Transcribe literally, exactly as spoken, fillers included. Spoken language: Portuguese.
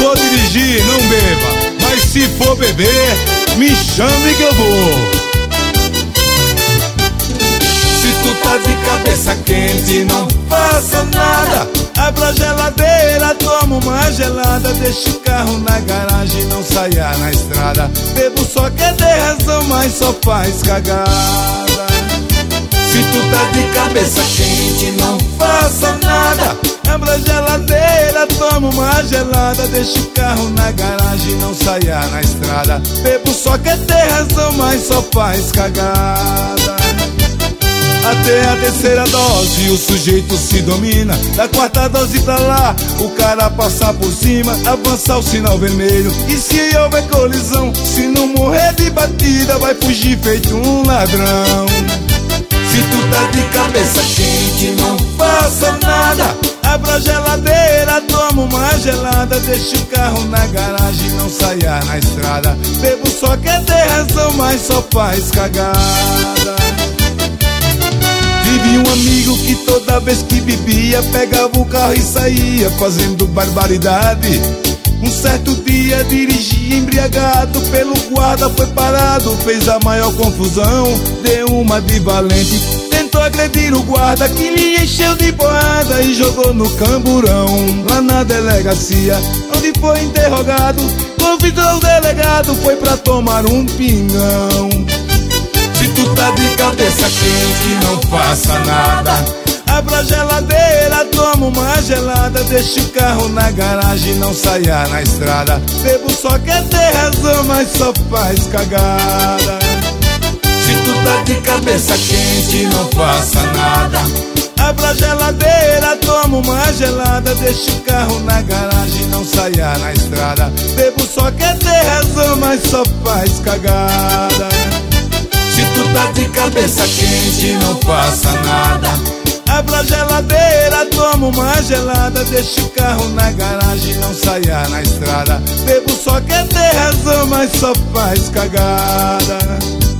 for dirigir, não beba, mas se for beber, me chame que eu vou. Se tu tá de cabeça quente, não faça nada. Abra a geladeira, toma uma gelada. Deixa o carro na garagem, não saia na estrada. Bebo só quer ter razão, mas só faz cagada. Se tu tá de cabeça quente, não faça nada. Abra a geladeira, toma uma gelada. Deixa o carro na garagem, não saia na estrada. Bebo só quer ter razão, mas só faz cagada. Até a terceira dose o sujeito se domina. Da quarta dose pra lá, o cara passa por cima. Avança o sinal vermelho, e se houver colisão, se não morrer de batida, vai fugir feito um ladrão. Se tu tá de cabeça quente, não faça nada. Abra a geladeira, toma uma gelada. Deixa o carro na garagem, não saia na estrada. Bebo só quer ter razão, mas só faz cagada. Tive um amigo que toda vez que bebia, pegava o carro e saía fazendo barbaridade. Um certo dia dirigia embriagado, pelo guarda foi parado, fez a maior confusão, deu uma de valente. Tentou agredir o guarda que lhe encheu de porrada e jogou no camburão. Lá na delegacia, onde foi interrogado, convidou o delegado, foi pra tomar um pingão. Se tu tá de cabeça quente, não faça nada. Abra a geladeira, toma uma gelada. Deixa o carro na garagem, não saia na estrada. Bebo só quer ter razão, mas só faz cagada. Se tu tá de cabeça quente, não faça nada. Abra a geladeira, toma uma gelada. Deixa o carro na garagem, não saia na estrada. Bebo só quer ter razão, mas só faz cagada. Se tu tá de cabeça quente, não faça nada. Abra a geladeira, toma uma gelada. Deixa o carro na garagem, não saia na estrada. Bebo só quer ter razão, mas só faz cagada.